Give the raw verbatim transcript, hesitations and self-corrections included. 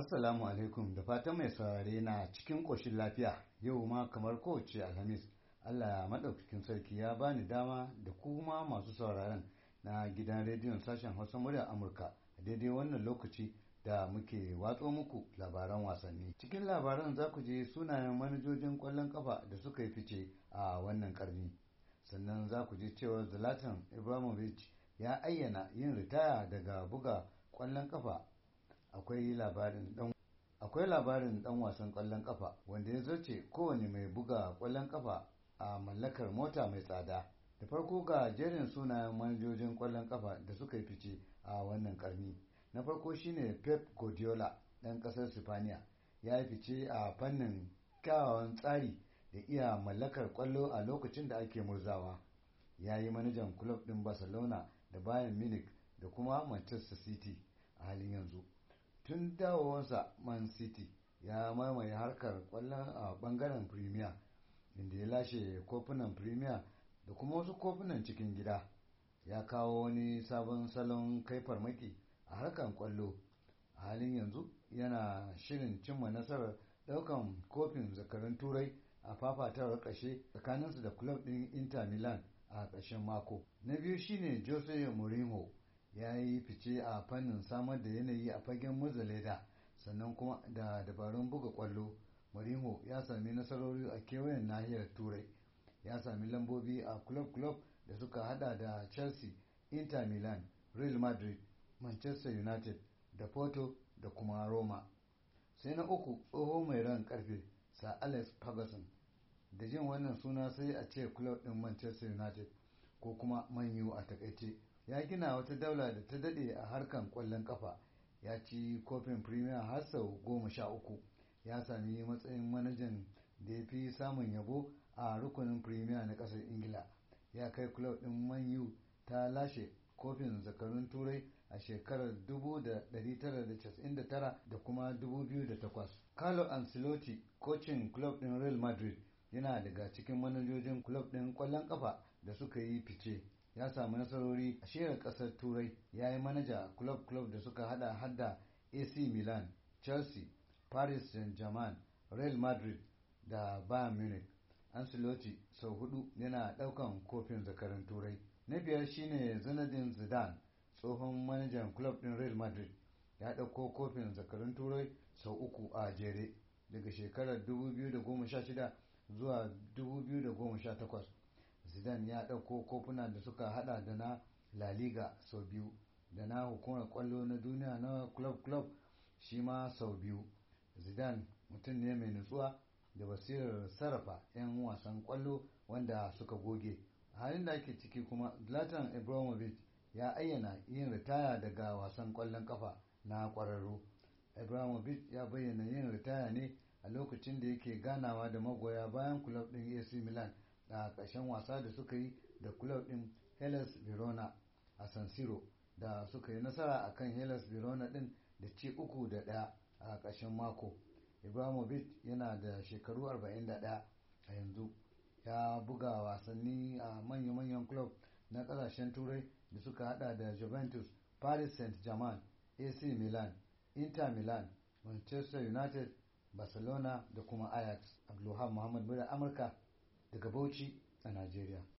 Assalamu alaikum da fatan mai saurare na cikin ƙoshin lafiya yau ma kamar kowace Alhamis. Allah ya maɗaukakin sarki ya bani dama da kuma masu sauraren na gidan rediyon sashen Hausa muryar Amurka a daidai wannan lokaci da muke watso muku labaran wasanni. Cikin labaran za ku je sunayen manajojin ƙwallon ƙafa da suka yi fice a wannan ƙarni. Sannan za ku je cewa Zlatan Ibrahimovic ya ayyana yin ritaya daga buga ƙwallon ƙafa. Akwai labarin dan akwai labarin dan wasan ƙwallon ƙafa wanda ya zarce kowane mai buga ƙwallon ƙafa a mallakar mota mai tsada. Da farko ga jerin sunayen manajojin ƙwallon ƙafa da suka yi fice a wannan ƙarni. Na farko shine Pep Guardiola ɗan ƙasar Sifaniya, ya yi fice a fannin kyawawan tsari da iya mallakar ƙwallo a lokacin da ake murzawa. Ya yi manajan kulob ɗin Barcelona da Bayern Munich da kuma Manchester City a halin yanzu. Tun dawowarsa Man City ya mamaye harkar kwallon a bangaren Premier, inda ya lashe kofunan Premier da kuma wasu kofunan cikin gida. Ya kawo wani sabon salon kai farmaki a harkar kwallo. A halin yanzu yana shirin cimma nasarar daukan kofin zakarun turai a fafatawar ƙarshe tsakaninsu da club ɗin Inter Milan a ƙarshen mako. Na biyu shine Jose Mourinho, ya yi fice a fannin samar da yanayi a fagen murza leda sannan kuma da dabarun buga kwallo. Mourinho ya sami nasarori a kewayen nahiyar turai, ya sami lambobi a club-club da suka hada da Chelsea, Inter Milan, Real Madrid, Manchester United da Porto da kuma Roma. Sai na uku tsoho mai ran karfe Sir Alex Ferguson. Da jin wannan suna sai a ce club din Manchester United ko kuma Man U a takaice. Ya gina wata daula da ta dade a harkan kwallon kafa, ya ci kofin Premier har sau goma sha uku, ya sami matsayin manajan da ya fi samun yabo a rukunin Premier na ƙasar Ingila. Ya kai club ɗin Man U ta lashe kofin zakarun turai a shekarar dubu da ɗari tara da casa'in da tara da kuma dubu biyu da takwas. Carlo Ancelotti, kocin club ɗin Real Madrid, yana daga cikin manajojin club ɗin ƙwallon kafa da suka yi fice. Ya samu nasarori a shirar ƙasar turai, ya yi manaja club club da suka hada hadda A C Milan, Chelsea, Paris Saint-Germain, Real Madrid da Bayern Munich. Ancelotti sau hudu yana daukan kofin zakarin turai. Na biyar shine Zinedine Zidane, tsohon manajan club din Real Madrid, ya dauko kofin zakarin turai sau uku a jere daga shekarar dubu biyu da goma sha shida zuwa dubu biyu da goma sha takwas. Zidane ya ɗauko kofuna da suka hada da na La Liga sau biyu, da na hukumar kwallo na duniya na club club shi ma sau biyu. Zidane mutum ne mai nutsuwa da basirar sarrafa 'yan wasan kwallo wanda suka goge. A halin da ake ciki kuma Zlatan Ibrahimovic ya ayyana yin ritaya daga wasan kwallon kafa na kwararru. Ibrahimovic ya bayyana yin ritaya ne a lokacin da yake ganawa da magoya bayan club ɗin A C Milan a ƙarshen wasa da suka yi da club ɗin Hellas Verona a San Siro, da suka yi nasara a kan Hellas Verona ɗin da ci uku da ɗaya a ƙarshen mako. Ibrahimovic yana da shekaru arba'in da ɗaya a yanzu. Ya buga wasanni a manya-manyan club na ƙasashen turai da suka hada da Juventus, Paris Saint-Germain, A C Milan, Inter Milan, Manchester United, Barcelona da kuma Ajax. Abdulhamid Muhammad Mura Amurka daga Bauchi a Najeriya.